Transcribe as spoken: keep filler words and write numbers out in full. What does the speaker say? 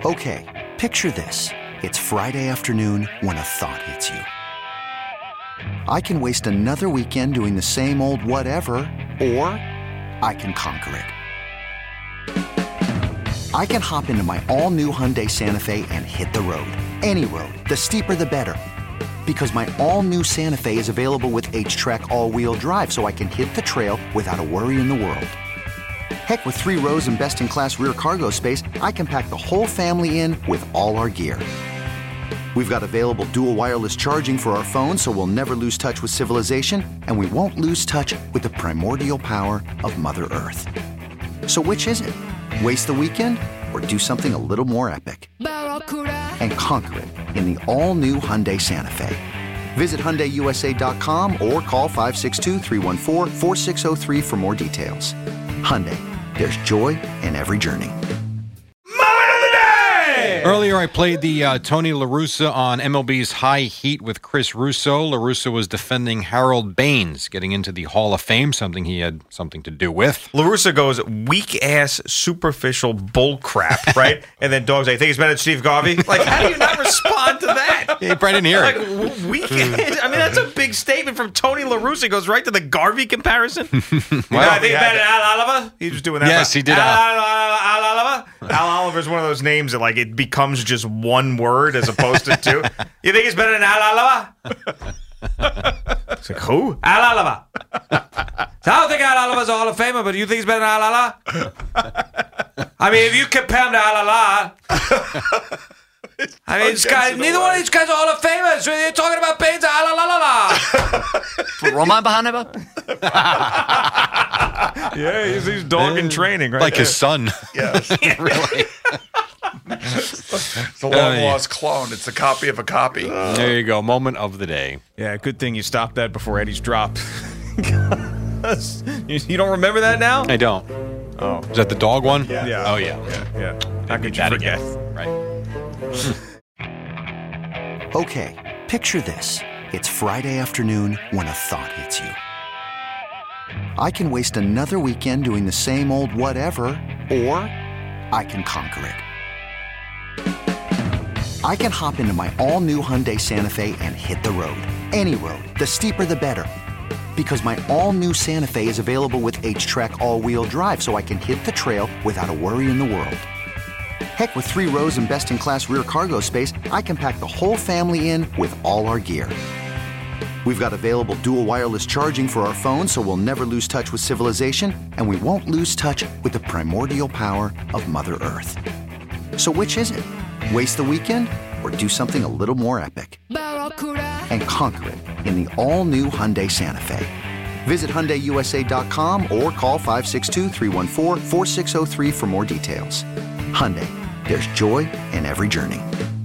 Okay, picture this. It's Friday afternoon when a thought hits you. I can waste another weekend doing the same old whatever, or I can conquer it. I can hop into my all-new Hyundai Santa Fe and hit the road. Any road. The steeper, the better. Because my all-new Santa Fe is available with H-Track all-wheel drive, so I can hit the trail without a worry in the world. Heck, with three rows and best-in-class rear cargo space, I can pack the whole family in with all our gear. We've got available dual wireless charging for our phones, so we'll never lose touch with civilization, and we won't lose touch with the primordial power of Mother Earth. So which is it? Waste the weekend or do something a little more epic? And conquer it in the all-new Hyundai Santa Fe. Visit Hyundai U S A dot com or call five six two, three one four, four six zero three for more details. Hyundai, there's joy in every journey. Earlier, I played the uh, Tony La Russa on M L B's High Heat with Chris Russo. La Russa was defending Harold Baines, getting into the Hall of Fame, something he had something to do with. La Russa goes, weak-ass, superficial bullcrap, right? And then Dog's like, I think it's better than Steve Garvey. Like, how do you not respond to that? He probably didn't hear like, it. Weak-ass? I mean, that's a big statement from Tony La Russa. He goes right to the Garvey comparison. Well, you know, I think it's better than Al Oliver. He was doing that. Yes, he did. Al, Al, Al, Al Oliver. Al Oliver is one of those names that, like, it becomes just one word as opposed to two. You think it's better than Al Oliver? It's like, who? Al Oliver. So I don't think Al Oliver's a Hall of Famer, but you think he's better than Al Oliver? I mean, if you compare him to Al Oliver, I mean, this guy, neither one of these guys are Hall of Famers. You're talking about Baines or Al Oliver. Roman Bahanova? Yeah, he's, he's dog in training, right? Like his son. Yes. Really. It's a long-lost clone. It's a copy of a copy. There you go. Moment of the day. Yeah, good thing you stopped that before Eddie's drop. you, you don't remember that now? I don't. Oh. Is that the dog one? Yeah. Yeah. Oh, yeah. Yeah. yeah. How could you That forget? again. Right. Okay, picture this. It's Friday afternoon when a thought hits you. I can waste another weekend doing the same old whatever, or I can conquer it. I can hop into my all-new Hyundai Santa Fe and hit the road. Any road. The steeper, the better. Because my all-new Santa Fe is available with H-Track all-wheel drive, so I can hit the trail without a worry in the world. Heck, with three rows and best-in-class rear cargo space, I can pack the whole family in with all our gear. We've got available dual wireless charging for our phones, so we'll never lose touch with civilization, and we won't lose touch with the primordial power of Mother Earth. So which is it? Waste the weekend or do something a little more epic? And conquer it in the all-new Hyundai Santa Fe. Visit Hyundai U S A dot com or call five six two, three one four, four six zero three for more details. Hyundai, there's joy in every journey.